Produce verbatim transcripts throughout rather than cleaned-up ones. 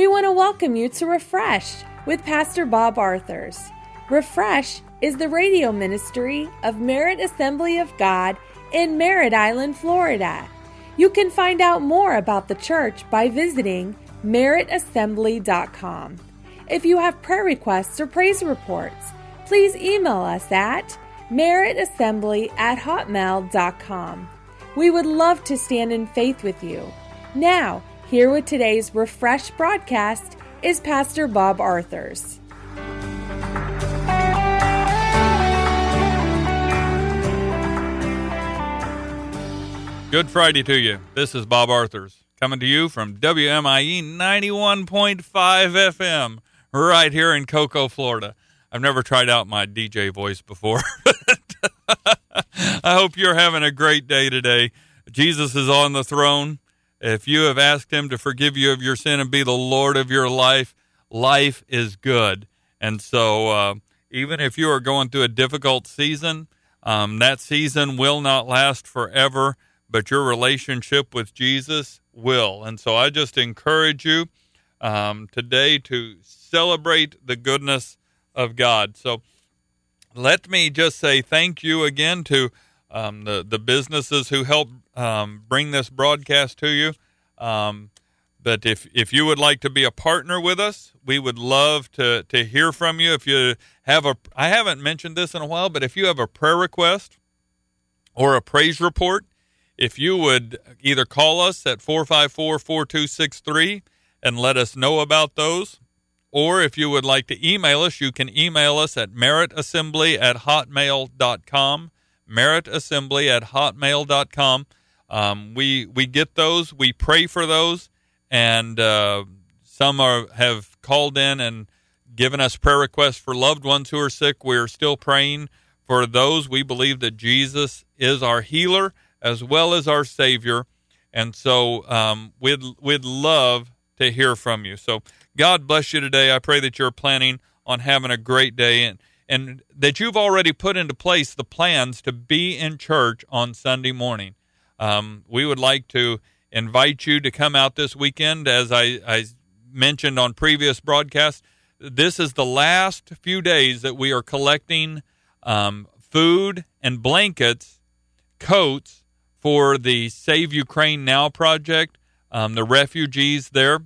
we want to welcome you to Refresh with Pastor Bob Arthurs. Refresh is the radio ministry of Merritt Assembly of God in Merritt Island, Florida. You can find out more about the church by visiting merritt assembly dot com. If you have prayer requests or praise reports, please email us at merritt assembly at hotmail dot com. We would love to stand in faith with you. Now, here with today's Refresh broadcast is Pastor Bob Arthurs. Good Friday to you. This is Bob Arthurs coming to you from W M I E ninety-one point five F M right here in Cocoa, Florida. I've never tried out my D J voice before, but I hope you're having a great day today. Jesus is on the throne. If you have asked him to forgive you of your sin and be the Lord of your life, life is good. And so uh, even if you are going through a difficult season, um, that season will not last forever, but your relationship with Jesus will. And so I just encourage you um, today to celebrate the goodness of God. So let me just say thank you again to um, the, the businesses who helped um, bring this broadcast to you. Um, but if, if you would like to be a partner with us, we would love to, to hear from you. If you have a, I haven't mentioned this in a while, but if you have a prayer request or a praise report, if you would either call us at four five four, four two six three and let us know about those, or if you would like to email us, you can email us at merritt assembly at hotmail dot com, merritt assembly at hotmail dot com. Um, we we get those, we pray for those, and uh, some are have called in and given us prayer requests for loved ones who are sick. We're still praying for those. We believe that Jesus is our healer as well as our Savior. And so um, we'd, we'd love to hear from you. So God bless you today. I pray that you're planning on having a great day and, and that you've already put into place the plans to be in church on Sunday morning. Um, we would like to invite you to come out this weekend. As I, I mentioned on previous broadcasts, this is the last few days that we are collecting um, food and blankets, coats, for the Save Ukraine Now project, um, the refugees there.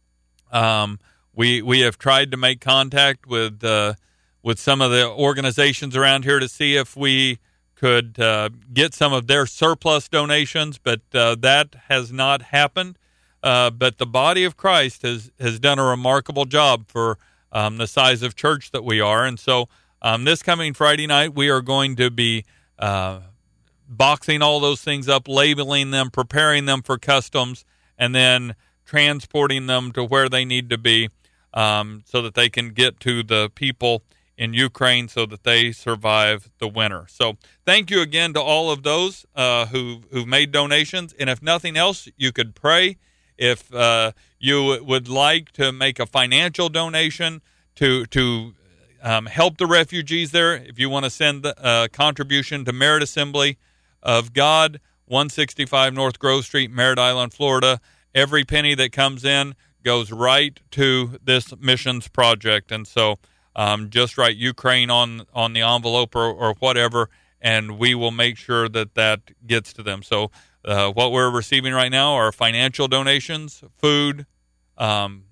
Um, we we have tried to make contact with uh, with some of the organizations around here to see if we could uh, get some of their surplus donations, but uh, that has not happened. Uh, but the body of Christ has, has done a remarkable job for um, the size of church that we are. And so um, this coming Friday night, we are going to be uh, boxing all those things up, labeling them, preparing them for customs, and then transporting them to where they need to be um, so that they can get to the people in Ukraine so that they survive the winter. So thank you again to all of those uh, who, who've made donations. And if nothing else, you could pray. If uh, you would like to make a financial donation to to um, help the refugees there, if you want to send a contribution to Merritt Assembly of God, one sixty-five North Grove Street, Merritt Island, Florida. Every penny that comes in goes right to this missions project. And so um, just write Ukraine on, on the envelope or, or whatever, and we will make sure that that gets to them. So uh, what we're receiving right now are financial donations, food, um,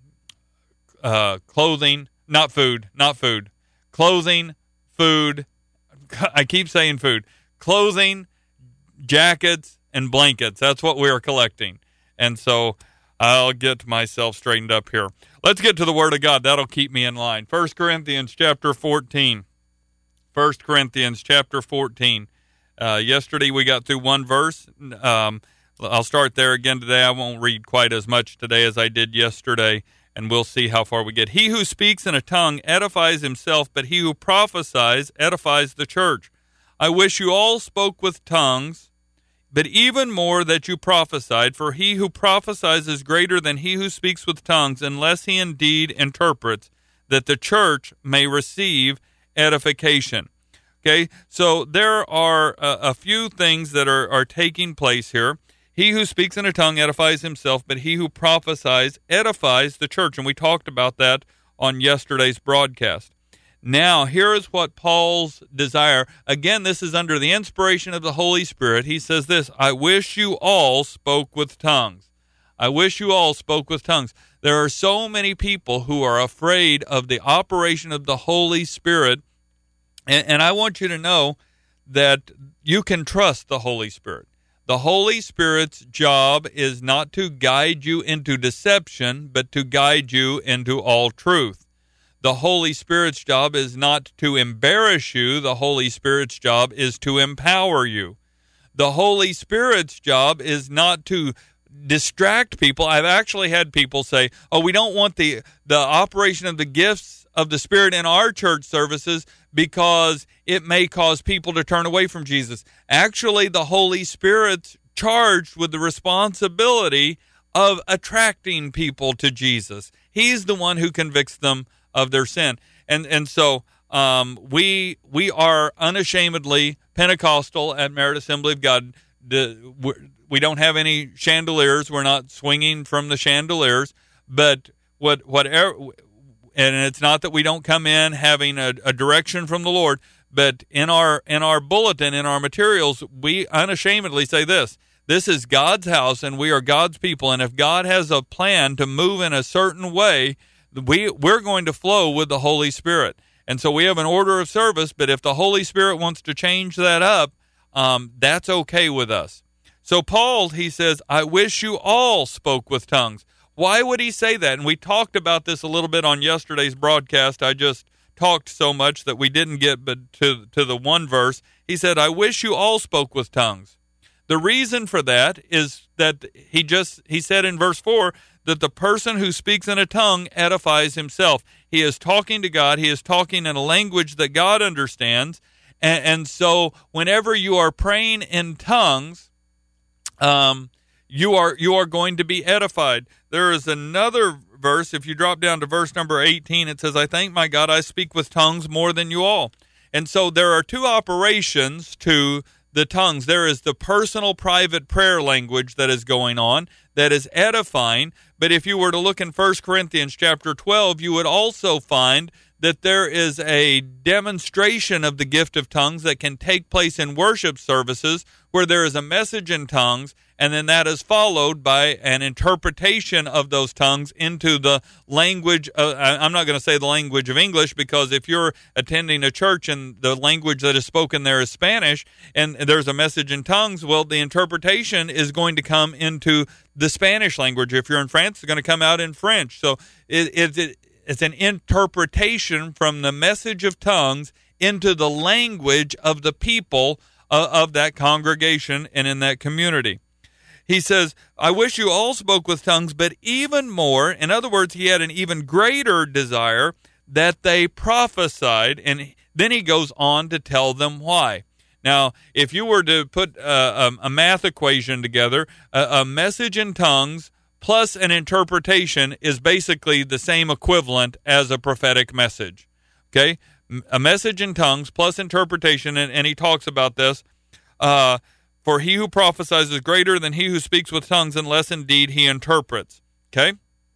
uh, clothing, not food, not food, clothing, food. I keep saying food, clothing, jackets, and blankets. That's what we are collecting. And so I'll get myself straightened up here. Let's get to the Word of God. That'll keep me in line. First Corinthians chapter fourteen. First Corinthians chapter fourteen. Uh, yesterday we got through one verse. Um, I'll start there again today. I won't read quite as much today as I did yesterday, and we'll see how far we get. He who speaks in a tongue edifies himself, but he who prophesies edifies the church. I wish you all spoke with tongues, but even more that you prophesied, for he who prophesies is greater than he who speaks with tongues, unless he indeed interprets, that the church may receive edification. Okay, so there are a, a few things that are, are taking place here. He He who speaks in a tongue edifies himself, but he who prophesies edifies the church. And we talked about that on yesterday's broadcast. Now, here is what Paul's desire. Again, this is under the inspiration of the Holy Spirit. He says this, I wish you all spoke with tongues. I wish you all spoke with tongues. There are so many people who are afraid of the operation of the Holy Spirit. And, and I want you to know that you can trust the Holy Spirit. The Holy Spirit's job is not to guide you into deception, but to guide you into all truth. The Holy Spirit's job is not to embarrass you. The Holy Spirit's job is to empower you. The Holy Spirit's job is not to distract people. I've actually had people say, oh, we don't want the, the operation of the gifts of the Spirit in our church services because it may cause people to turn away from Jesus. Actually, the Holy Spirit's charged with the responsibility of attracting people to Jesus. He's the one who convicts them of their sin. And and so um, we we are unashamedly Pentecostal at Merit Assembly of God. The, we don't have any chandeliers. We're not swinging from the chandeliers. But what whatever, and it's not that we don't come in having a, a direction from the Lord, but in our in our bulletin, in our materials, we unashamedly say this. This is God's house, and we are God's people. And if God has a plan to move in a certain way, We, we're going to flow with the Holy Spirit. And so we have an order of service, but if the Holy Spirit wants to change that up, um, that's okay with us. So Paul, he says, I wish you all spoke with tongues. Why would he say that? And we talked about this a little bit on yesterday's broadcast. I just talked so much that we didn't get but to, to the one verse. He said, I wish you all spoke with tongues. The reason for that is that he just, he said in verse four, that the person who speaks in a tongue edifies himself. He is talking to God. He is talking in a language that God understands. And, and so whenever you are praying in tongues, um, you are you are going to be edified. There is another verse. If you drop down to verse number eighteen, it says, I thank my God I speak with tongues more than you all. And so there are two operations to the tongues. There is the personal, private prayer language that is going on that is edifying. But if you were to look in First Corinthians chapter twelve, you would also find that there is a demonstration of the gift of tongues that can take place in worship services where there is a message in tongues, and then that is followed by an interpretation of those tongues into the language. Uh, I'm not going to say the language of English, because if you're attending a church and the language that is spoken there is Spanish and there's a message in tongues, well, the interpretation is going to come into the Spanish language. If you're in France, it's going to come out in French. So it, it, it It's an interpretation from the message of tongues into the language of the people uh, of that congregation and in that community. He says, I wish you all spoke with tongues, but even more, in other words, he had an even greater desire that they prophesied, and then he goes on to tell them why. Now, if you were to put uh, a, a math equation together, a, a message in tongues plus an interpretation is basically the same equivalent as a prophetic message. Okay? A message in tongues plus interpretation, and, and he talks about this. Uh, For he who prophesies is greater than he who speaks with tongues, unless indeed he interprets. Okay?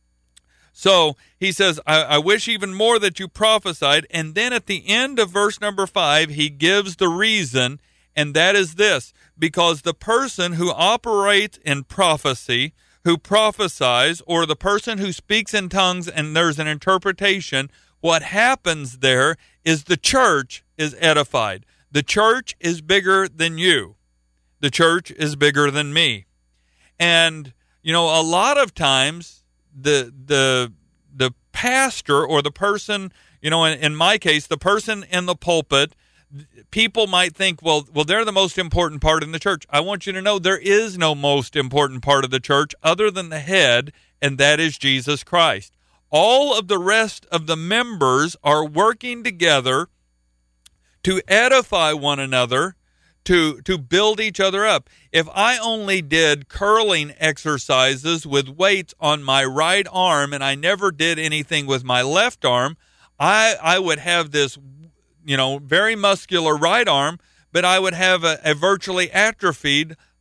So he says, I, I wish even more that you prophesied. And then at the end of verse number five, he gives the reason, and that is this. Because the person who operates in prophecy, who prophesies, or the person who speaks in tongues and there's an interpretation, what happens there is the church is edified. The church is bigger than you. The church is bigger than me. And, you know, a lot of times the the the pastor or the person, you know, in, in my case, the person in the pulpit, people might think, well, well, they're the most important part in the church. I want you to know there is no most important part of the church other than the head, and that is Jesus Christ. All of the rest of the members are working together to edify one another, to to build each other up. If I only did curling exercises with weights on my right arm and I never did anything with my left arm, I I would have this, you know, very muscular right arm, but I would have a, a virtually atrophied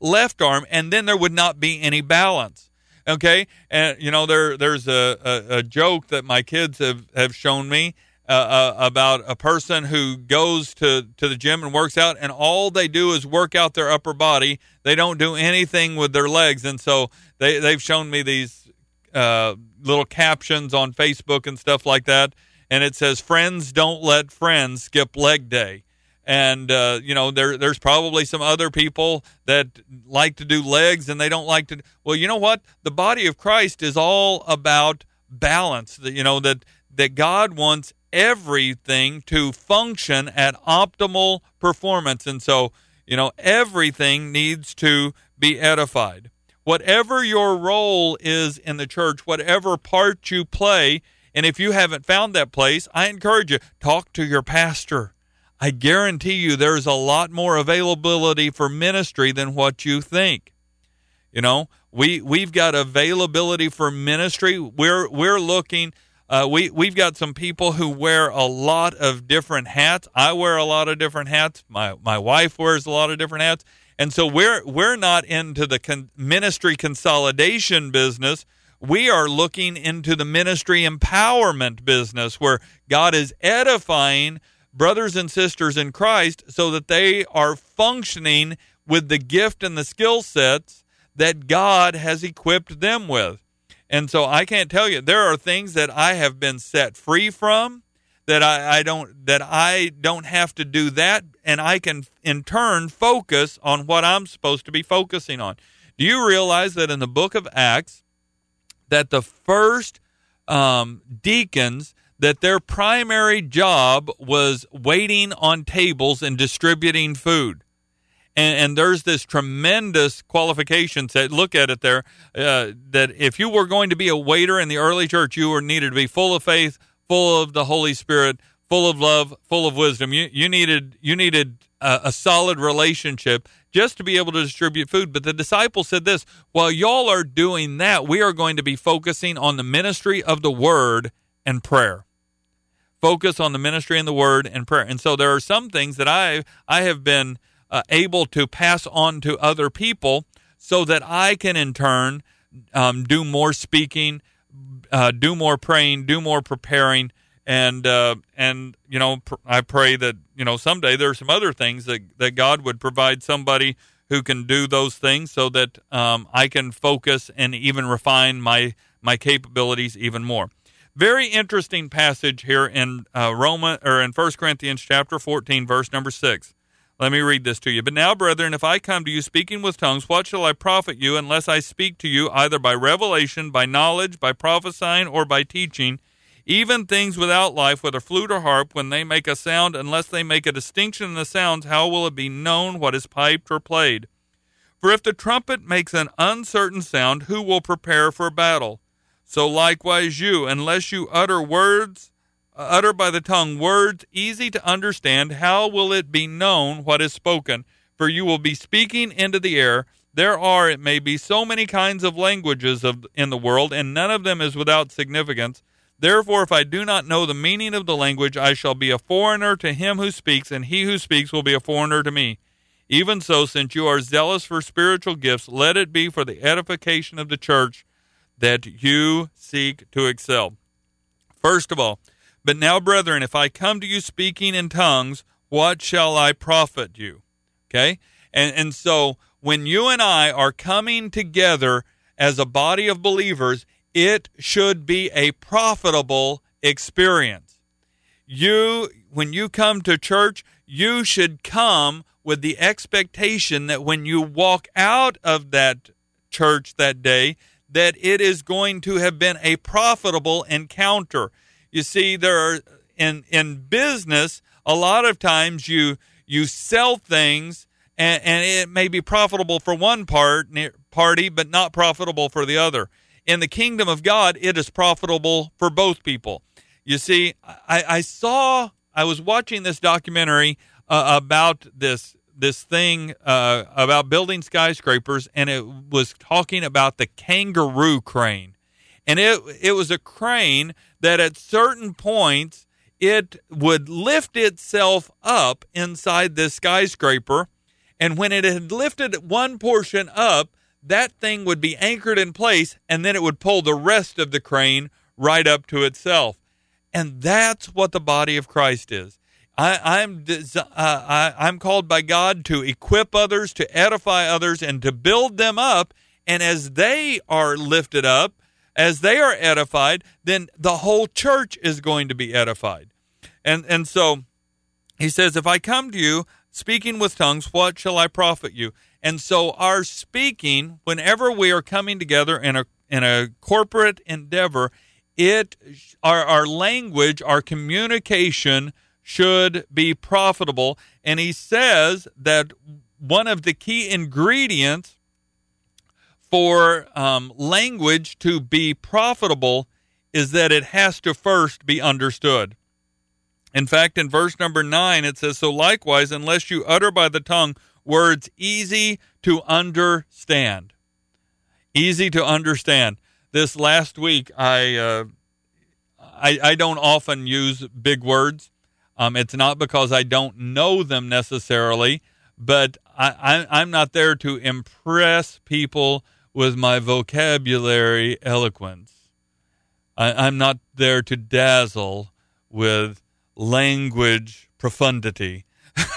left arm, and then there would not be any balance. Okay, and you know there there's a, a, a joke that my kids have, have shown me uh, uh, about a person who goes to, to the gym and works out, and all they do is work out their upper body. They don't do anything with their legs, and so they they've shown me these uh, little captions on Facebook and stuff like that, and it says, "Friends don't let friends skip leg day." And, uh, you know, there there's probably some other people that like to do legs and they don't like to. Well, you know what? The body of Christ is all about balance. You know, that, that God wants everything to function at optimal performance. And so, you know, everything needs to be edified. Whatever your role is in the church, whatever part you play, and if you haven't found that place, I encourage you, talk to your pastor. I guarantee you there's a lot more availability for ministry than what you think. You know, we, we've got availability for ministry. We're we're looking, uh, we, we've got some people who wear a lot of different hats. I wear a lot of different hats. My my wife wears a lot of different hats. And so we're, we're not into the con- ministry consolidation business. We are looking into the ministry empowerment business where God is edifying brothers and sisters in Christ so that they are functioning with the gift and the skill sets that God has equipped them with. And so I can't tell you, there are things that I have been set free from, that I, I don't that I don't have to do that, and I can in turn focus on what I'm supposed to be focusing on. Do you realize that in the book of Acts, that the first um, deacons, that their primary job was waiting on tables and distributing food? And, and there's this tremendous qualification set. Look at it there, uh, that if you were going to be a waiter in the early church, you were needed to be full of faith, full of the Holy Spirit, full of love, full of wisdom. You, you needed you needed a, a solid relationship just to be able to distribute food. But the disciples said this, while y'all are doing that, we are going to be focusing on the ministry of the word and prayer. Focus on the ministry and the word and prayer. And so there are some things that I I have been uh, able to pass on to other people so that I can in turn um, do more speaking, uh, do more praying, do more preparing. And, uh, and you know, pr- I pray that, you know, someday there are some other things that, that God would provide somebody who can do those things so that um, I can focus and even refine my, my capabilities even more. Very interesting passage here in uh, Roman or in First Corinthians chapter fourteen, verse number six. Let me read this to you. But now, brethren, if I come to you speaking with tongues, what shall I profit you unless I speak to you either by revelation, by knowledge, by prophesying, or by teaching? Even things without life, whether flute or harp, when they make a sound, unless they make a distinction in the sounds, how will it be known what is piped or played? For if the trumpet makes an uncertain sound, who will prepare for battle? So likewise you, unless you utter words, uh, utter by the tongue words easy to understand, how will it be known what is spoken? For you will be speaking into the air. There are, it may be, so many kinds of languages of, in the world, and none of them is without significance. Therefore, if I do not know the meaning of the language, I shall be a foreigner to him who speaks, and he who speaks will be a foreigner to me. Even so, since you are zealous for spiritual gifts, let it be for the edification of the church that you seek to excel. First of all, but now, brethren, if I come to you speaking in tongues, what shall I profit you? Okay? And, and so when you and I are coming together as a body of believers, it should be a profitable experience. You, when you come to church, you should come with the expectation that when you walk out of that church that day, that it is going to have been a profitable encounter. You see, there are in in business, a lot of times you you sell things and, and it may be profitable for one part party, but not profitable for the other. In the kingdom of God, it is profitable for both people. You see, I, I saw, I was watching this documentary uh, about this this thing uh, about building skyscrapers, and it was talking about the kangaroo crane. And it it was a crane that at certain points, it would lift itself up inside this skyscraper, And when it had lifted one portion up, that thing would be anchored in place, and then it would pull the rest of the crane right up to itself. And that's what the body of Christ is. I, I'm uh, I, I'm called by God to equip others, to edify others, and to build them up. And as they are lifted up, as they are edified, then the whole church is going to be edified. And and so he says, if I come to you speaking with tongues, what shall I profit you? And so our speaking, whenever we are coming together in a in a corporate endeavor, it our our language, our communication should be profitable. And he says that one of the key ingredients for um, language to be profitable is that it has to first be understood. In fact, in verse number nine, it says, so likewise, unless you utter by the tongue words easy to understand. Easy to understand. This last week, I, uh, I, I don't often use big words. Um, it's not because I don't know them necessarily, but I, I, I'm not there to impress people with my vocabulary eloquence. I, I'm not there to dazzle with language profundity.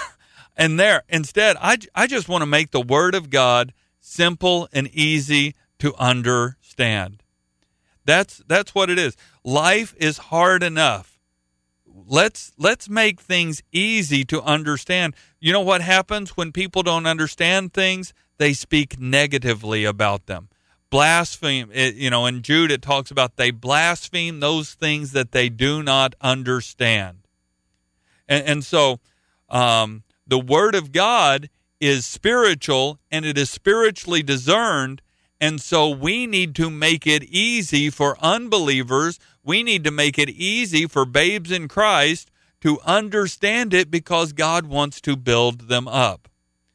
And there, instead, I, I just want to make the Word of God simple and easy to understand. That's that's what it is. Life is hard enough. Let's let's make things easy to understand. You know what happens when people don't understand things? They speak negatively about them. Blaspheme, it, you know, in Jude it talks about they blaspheme those things that they do not understand. And, and so um, the Word of God is spiritual, and it is spiritually discerned, and so we need to make it easy for unbelievers. We need to make it easy for babes in Christ to understand it because God wants to build them up.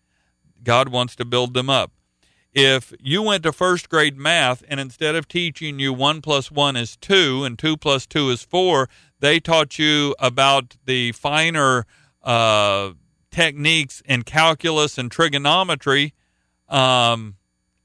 God wants to build them up. If you went to first grade math and instead of teaching you one plus one is two and two plus two is four, they taught you about the finer uh, techniques in calculus and trigonometry, um,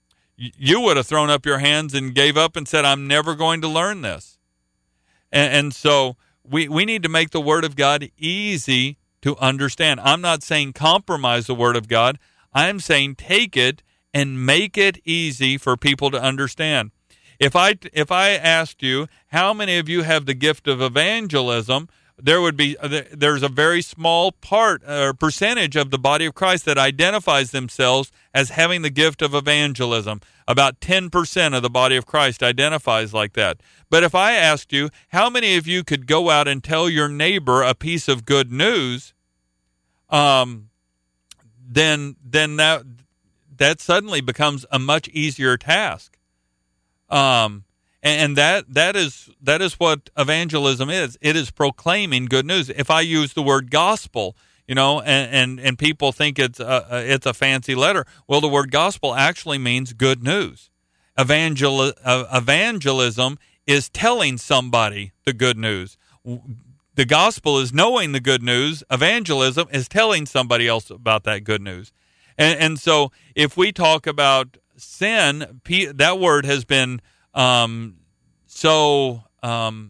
you would have thrown up your hands and gave up and said, I'm never going to learn this. And, and so we, we need to make the Word of God easy to understand. I'm not saying compromise the Word of God. I'm saying take it and make it easy for people to understand. If I if I asked you, how many of you have the gift of evangelism, there would be there's a very small part or percentage of the body of Christ that identifies themselves as having the gift of evangelism. About ten percent of the body of Christ identifies like that. But if I asked you, how many of you could go out and tell your neighbor a piece of good news, um, then then that that suddenly becomes a much easier task. Um, and, and that that is that is what evangelism is. It is proclaiming good news. If I use the word gospel, you know, and and, and people think it's a, it's a fancy letter. Well, the word gospel actually means good news. Evangel uh, evangelism is telling somebody the good news. The gospel is knowing the good news. Evangelism is telling somebody else about that good news. And, and so if we talk about sin, that word has been um, so um,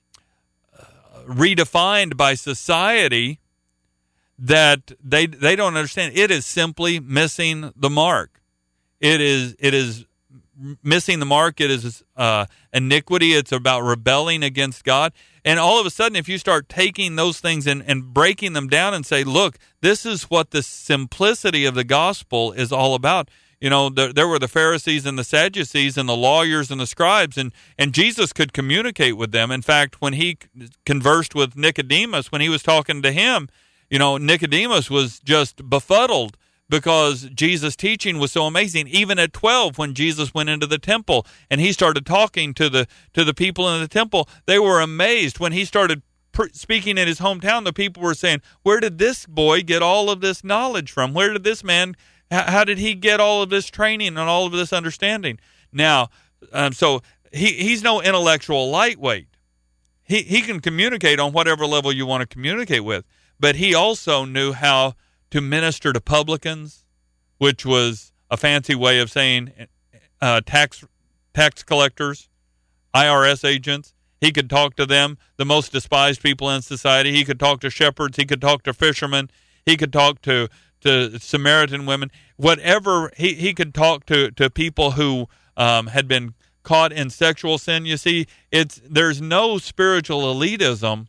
redefined by society that they they don't understand. It is simply missing the mark. It is it is missing the mark. It is uh, iniquity. It's about rebelling against God. And all of a sudden, if you start taking those things and, and breaking them down and say, look, this is what the simplicity of the gospel is all about. You know, there, there were the Pharisees and the Sadducees and the lawyers and the scribes, and, and Jesus could communicate with them. In fact, when he conversed with Nicodemus, when he was talking to him, you know, Nicodemus was just befuddled because Jesus' teaching was so amazing. Even at twelve, when Jesus went into the temple and he started talking to the to the people in the temple, they were amazed. When he started pr- speaking in his hometown, the people were saying, where did this boy get all of this knowledge from? Where did this man, h- how did he get all of this training and all of this understanding? Now, um, so he, he's no intellectual lightweight. He, he can communicate on whatever level you want to communicate with, but he also knew how to minister to publicans which was a fancy way of saying uh, tax tax collectors, I R S agents. He could talk to them, the most despised people in society. He could talk to shepherds. He could talk to fishermen. He could talk to, to Samaritan women. Whatever, he, he could talk to, to people who um, had been caught in sexual sin. You see, it's there's no spiritual elitism.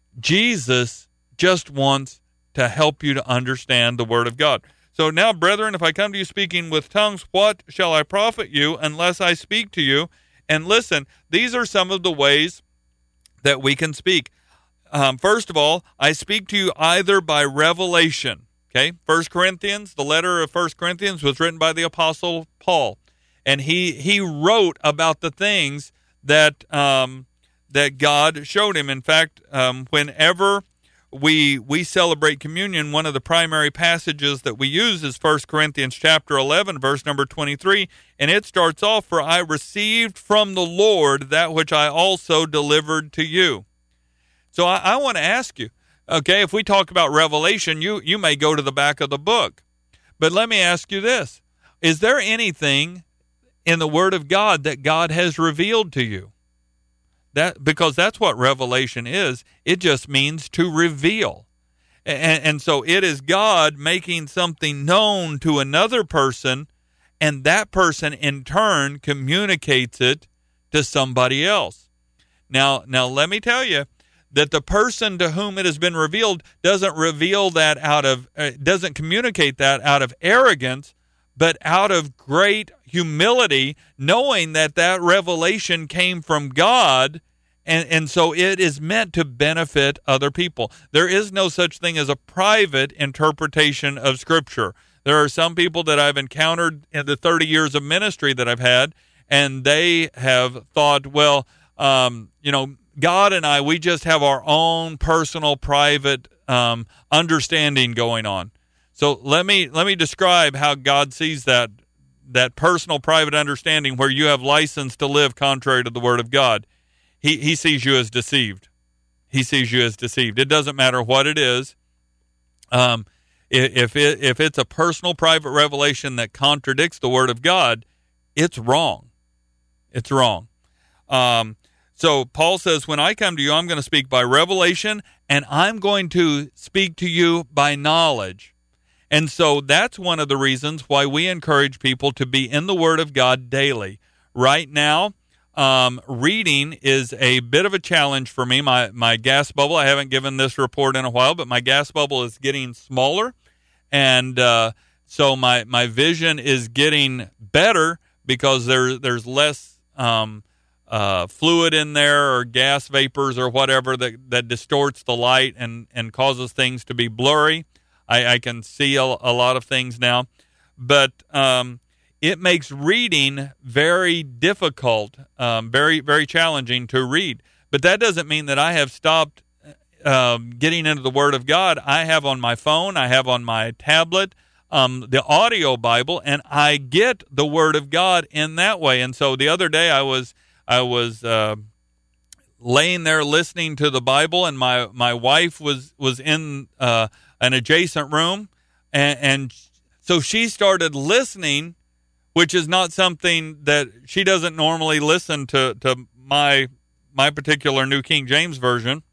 Jesus just wants to help you to understand the Word of God. So now, brethren, if I come to you speaking with tongues, what shall I profit you unless I speak to you? And listen, these are some of the ways that we can speak. Um, first of all, I speak to you either by revelation. Okay, First Corinthians, the letter of First Corinthians was written by the Apostle Paul, and he he wrote about the things that um, that God showed him. In fact, um, whenever we we celebrate communion, one of the primary passages that we use is First Corinthians chapter eleven, verse number twenty-three, and it starts off, "For I received from the Lord that which I also delivered to you." So I, I want to ask you, okay, if we talk about revelation, you, you may go to the back of the book. But let me ask you this. Is there anything in the Word of God that God has revealed to you? That because that's what revelation is. It just means to reveal. And, and so it is God making something known to another person, and that person in turn communicates it to somebody else. Now, now let me tell you that the person to whom it has been revealed doesn't reveal that out of, uh, doesn't communicate that out of arrogance, but out of great humility, knowing that that revelation came from God, and, and so it is meant to benefit other people. There is no such thing as a private interpretation of Scripture. There are some people that I've encountered in the thirty years of ministry that I've had, and they have thought, well, um, you know, God and I, we just have our own personal, private um, understanding going on. So let me let me describe how God sees that that personal, private understanding where you have license to live contrary to the Word of God. He he sees you as deceived. He sees you as deceived. It doesn't matter what it is. Um, if it if it's a personal, private revelation that contradicts the Word of God, it's wrong. It's wrong. Um, So Paul says, when I come to you, I'm going to speak by revelation, and I'm going to speak to you by knowledge. And so that's one of the reasons why we encourage people to be in the Word of God daily. Right now, um, reading is a bit of a challenge for me. My, my gas bubble, I haven't given this report in a while, but my gas bubble is getting smaller. And uh, so my, my vision is getting better because there, there's less Um, Uh, fluid in there or gas vapors or whatever that, that distorts the light and, and causes things to be blurry. I, I can see a, a lot of things now. But um, it makes reading very difficult, um, very, very challenging to read. But that doesn't mean that I have stopped um, getting into the Word of God. I have on my phone, I have on my tablet, um, the audio Bible, and I get the Word of God in that way. And so the other day I was I was uh, laying there listening to the Bible, and my, my wife was was in uh, an adjacent room, and, and so she started listening, which is not something that she doesn't normally listen to to my my particular New King James Version,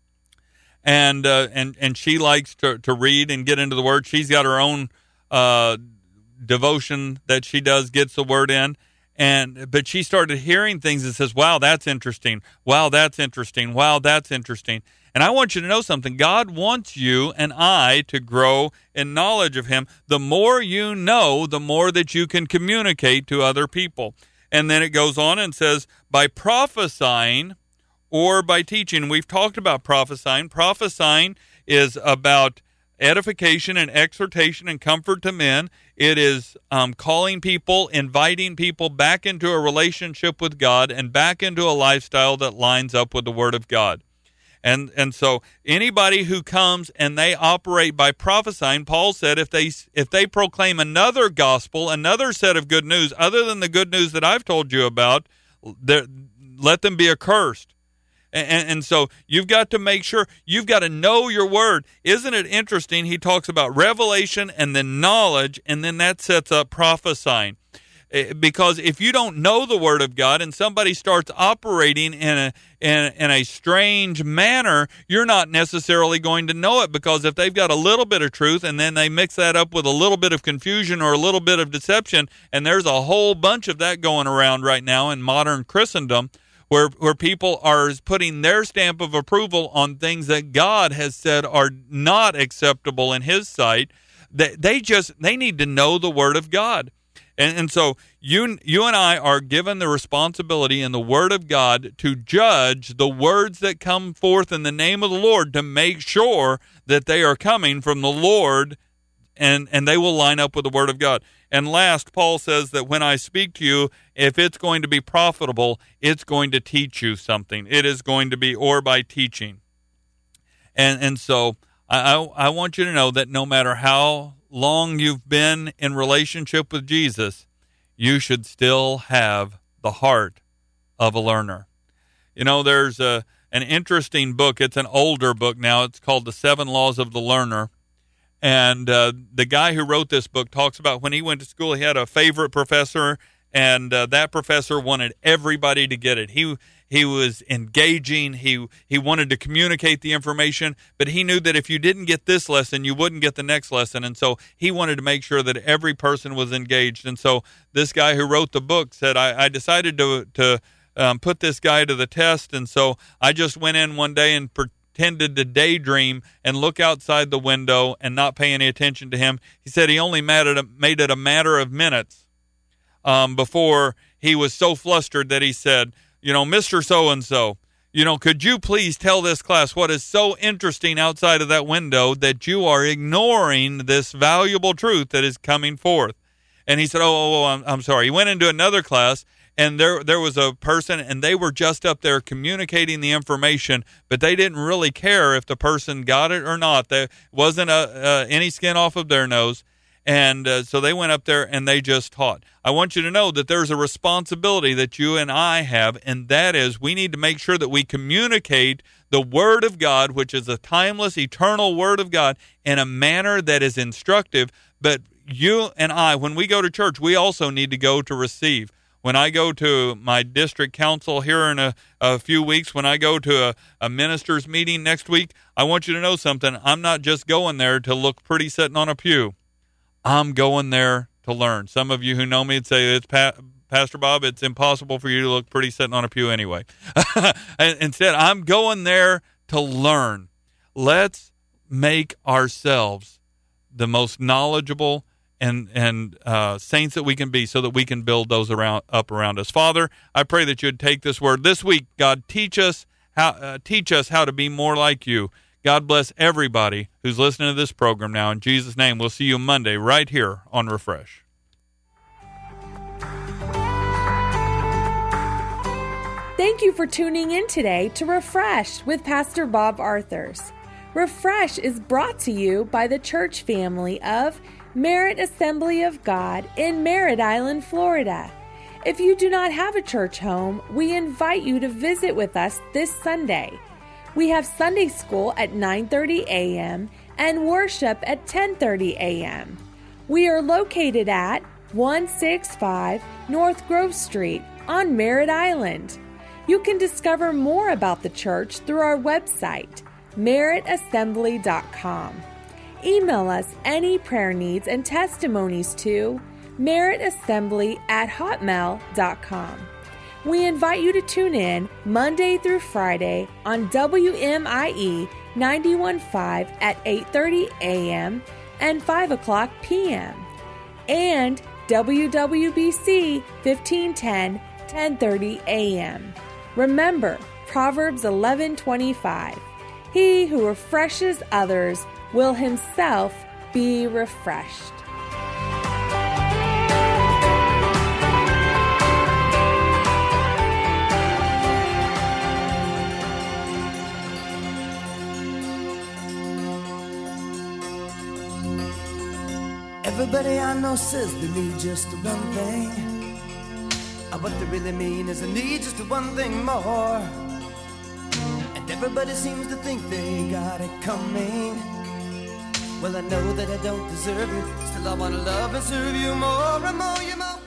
and uh, and and she likes to to read and get into the Word. She's got her own uh, devotion that she does, gets the Word in. And but she started hearing things that says, wow, that's interesting. Wow, that's interesting. Wow, that's interesting. And I want you to know something. God wants you and I to grow in knowledge of Him. The more you know, the more that you can communicate to other people. And then it goes on and says, by prophesying or by teaching. We've talked about prophesying. Prophesying is about edification and exhortation and comfort to men. It is um, calling people, inviting people back into a relationship with God and back into a lifestyle that lines up with the Word of God. And and so anybody who comes and they operate by prophesying, Paul said, if they if they proclaim another gospel, another set of good news, other than the good news that I've told you about, let them be accursed. And, and so you've got to make sure, you've got to know your word. Isn't it interesting? He talks about revelation and then knowledge, and then that sets up prophesying. Because if you don't know the word of God and somebody starts operating in a in, in a strange manner, you're not necessarily going to know it, because if they've got a little bit of truth and then they mix that up with a little bit of confusion or a little bit of deception, and there's a whole bunch of that going around right now in modern Christendom, where where people are putting their stamp of approval on things that God has said are not acceptable in his sight. They, they just they need to know the word of God. And, and so you you and I are given the responsibility in the Word of God to judge the words that come forth in the name of the Lord, to make sure that they are coming from the Lord, and, and they will line up with the Word of God. And last, Paul says that when I speak to you, if it's going to be profitable, it's going to teach you something. It is going to be or by teaching. And and so I, I, I want you to know that no matter how long you've been in relationship with Jesus, you should still have the heart of a learner. You know, there's a an interesting book. It's an older book now. It's called The Seven Laws of the Learner. And uh, the guy who wrote this book talks about when he went to school, he had a favorite professor, and uh, that professor wanted everybody to get it. He He was engaging. He he wanted to communicate the information, but he knew that if you didn't get this lesson, you wouldn't get the next lesson. And so he wanted to make sure that every person was engaged. And so this guy who wrote the book said, I, I decided to to um, put this guy to the test. And so I just went in one day and pretended to daydream and look outside the window and not pay any attention to him. He said he only made it a, made it a matter of minutes um, before he was so flustered that he said, you know, Mister So-and-so, you know, could you please tell this class what is so interesting outside of that window that you are ignoring this valuable truth that is coming forth? And he said, oh, oh, oh I'm, I'm sorry. He went into another class, and there there was a person, and they were just up there communicating the information, but they didn't really care if the person got it or not. There wasn't a, uh, any skin off of their nose. And uh, so they went up there and they just taught. I want you to know that there's a responsibility that you and I have, and that is we need to make sure that we communicate the Word of God, which is a timeless, eternal Word of God, in a manner that is instructive. But you and I, when we go to church, we also need to go to receive. When I go to my district council here in a, a few weeks, when I go to a, a minister's meeting next week, I want you to know something. I'm not just going there to look pretty sitting on a pew. I'm going there to learn. Some of you who know me would say, it's pa- Pastor Bob, it's impossible for you to look pretty sitting on a pew anyway. Instead, I'm going there to learn. Let's make ourselves the most knowledgeable and and uh, saints that we can be, so that we can build those around up around us. Father, I pray that you'd take this word this week. God, teach us how uh, teach us how to be more like you. God bless everybody who's listening to this program now. In Jesus' name, we'll see you Monday right here on Refresh. Thank you for tuning in today to Refresh with Pastor Bob Arthurs. Refresh is brought to you by the church family of Merit Assembly of God in Merritt Island, Florida. If you do not have a church home, we invite you to visit with us this Sunday. We have Sunday school at nine thirty a.m. and worship at ten thirty a.m. We are located at one sixty-five North Grove Street on Merritt Island. You can discover more about the church through our website, merit assembly dot com. Email us any prayer needs and testimonies to merit assembly at hotmail dot com. We invite you to tune in Monday through Friday on W M I E ninety-one point five at eight thirty a.m. and five o'clock p.m. and W W B C fifteen ten, ten thirty a.m. Remember Proverbs eleven twenty-five. He who refreshes others will himself be refreshed. Everybody I know says they need just one thing, and what they really mean is they need just one thing more. Everybody seems to think they got it coming. Well, I know that I don't deserve you. Still I wanna love and serve you more and more, you more.